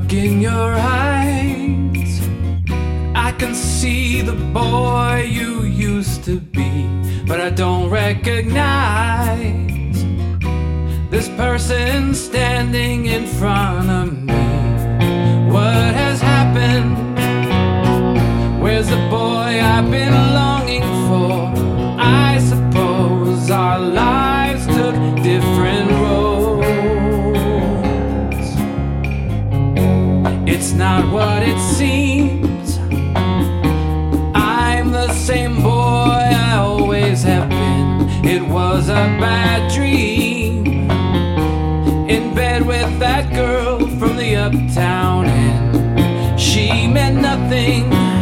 look in your eyes, I can see the boy you used to be, but I don't recognize this person standing in front of me. What has happened? Where's the boy I've been longing for? I suppose our lives took different roads. It's not what it seems. I'm the same boy I always have been. It was a bad dream, in bed with that girl from the uptown end. She meant nothing.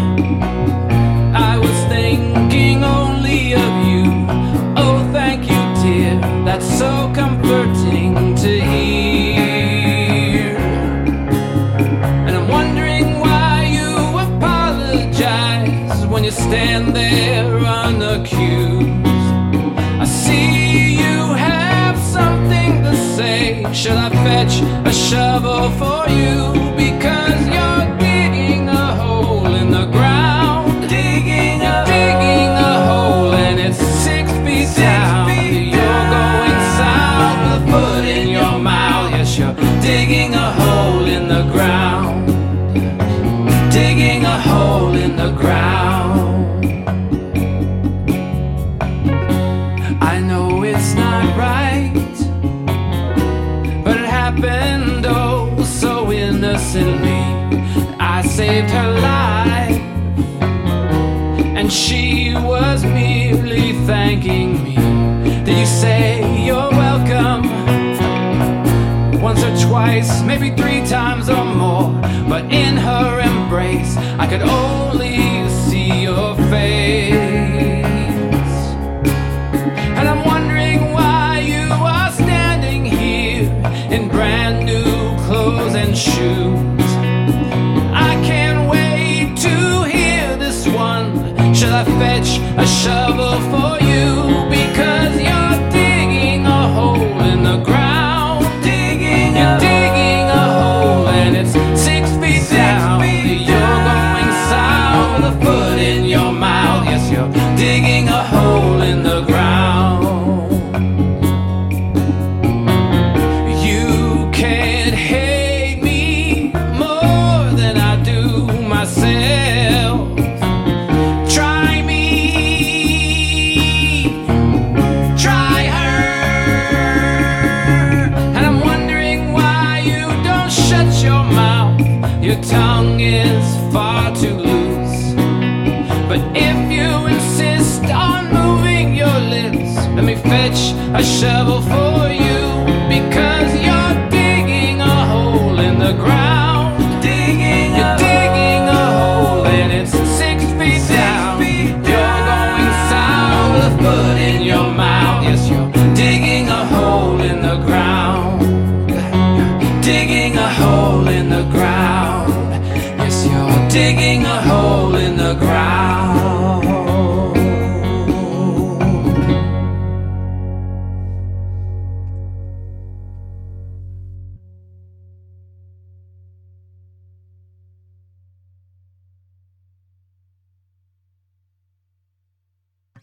I was thinking only of you. Oh, thank you, dear. That's so comforting to hear. And I'm wondering why you apologize when you stand there unaccused. I see you have something to say. Should I fetch a shovel for you? Because you're digging a hole in the ground. Digging a hole, and it's 6 feet down. You're going south with a foot in your mouth. Yes, you're digging a hole in the ground. Digging a hole in the ground. I know it's not right, but it happened oh so innocently. I saved her life, and she was merely thanking me. Did you say you're welcome? Once or twice, maybe 3 times or more. But in her embrace, I could only see your face. And I'm wondering why you are standing here in brand new clothes and shoes. I can't wait to hear this one. Should I fetch a shovel for you? Because you're digging a hole in the ground. You're digging a hole, and it's 6 feet down. You're going south with a foot in your mouth. Yes, you're digging a hole in the ground. You can't hate me more than I do myself. Try me, try her. And I'm wondering why you don't shut your mouth. Your tongue is far too loose. But if you insist on moving your lips, let me fetch a shovel for you. Because you're digging a hole in the ground. You're digging a hole, and it's 6 feet down. You're going south with a foot in your mouth. Yes, you're digging a hole in the ground. Digging a hole in the ground. Yes, you're digging